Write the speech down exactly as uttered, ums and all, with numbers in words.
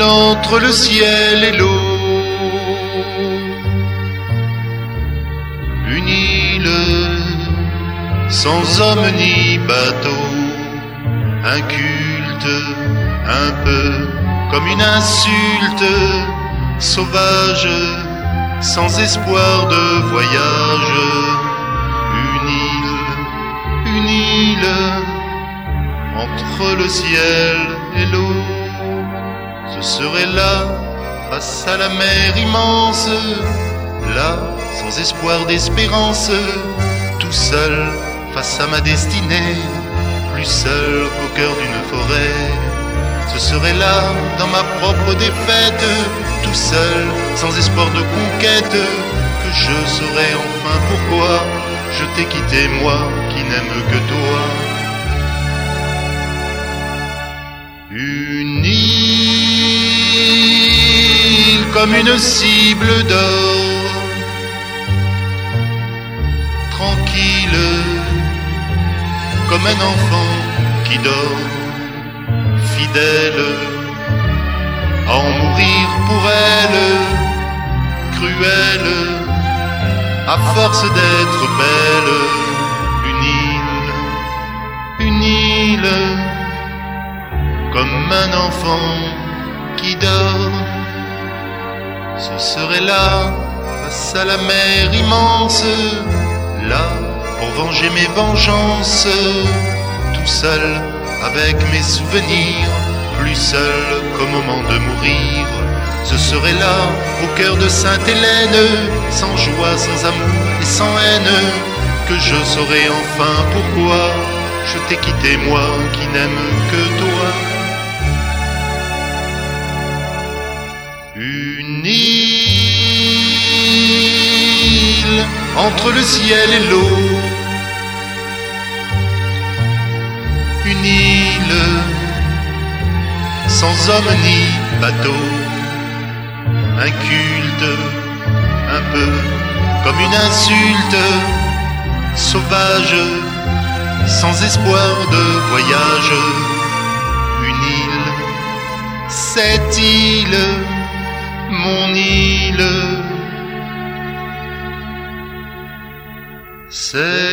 entre le ciel et l'eau. Une île sans homme ni bateau, un culte un peu comme une insulte, sauvage, sans espoir de voyage. Une île, une île, entre le ciel et l'eau. Ce serait là, face à la mer immense, là, sans espoir d'espérance, tout seul, face à ma destinée, plus seul qu'au cœur d'une forêt. Ce serait là, dans ma propre défaite, tout seul, sans espoir de conquête, que je saurais enfin pourquoi je t'ai quitté, moi, qui n'aime que toi. Une île comme une cible d'or, tranquille comme un enfant qui dort, fidèle à en mourir pour elle, cruelle à force d'être belle. Une île, une île, comme un enfant qui dort. Ce serait là, face à la mer immense, là, pour venger mes vengeances, tout seul, avec mes souvenirs, plus seul qu'au moment de mourir. Ce serait là, au cœur de Sainte-Hélène, sans joie, sans amour et sans haine, que je saurais enfin pourquoi je t'ai quitté, moi, qui n'aime que toi. Une île entre le ciel et l'eau, une île sans homme ni bateau, un culte un peu comme une insulte, sauvage, sans espoir de voyage. Une île, cette île, mon île, c'est